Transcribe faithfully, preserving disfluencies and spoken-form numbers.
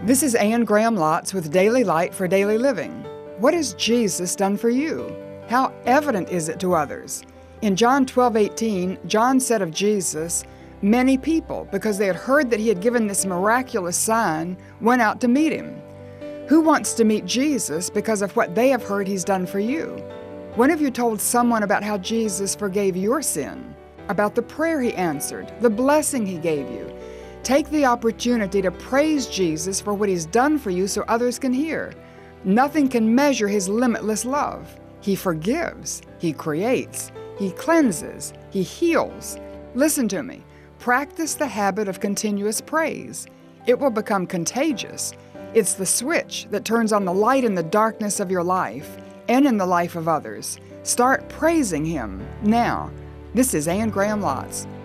This is Anne Graham Lotz with Daily Light for Daily Living. What has Jesus done for you? How evident is it to others? In John twelve eighteen, John said of Jesus, many people, because they had heard that he had given this miraculous sign, went out to meet him. Who wants to meet Jesus because of what they have heard he's done for you? When have you told someone about how Jesus forgave your sin? About the prayer he answered, the blessing he gave you? Take the opportunity to praise Jesus for what he's done for you so others can hear. Nothing can measure his limitless love. He forgives, he creates, he cleanses, he heals. Listen to me. Practice the habit of continuous praise. It will become contagious. It's the switch that turns on the light in the darkness of your life and in the life of others. Start praising him now. This is Anne Graham Lotz.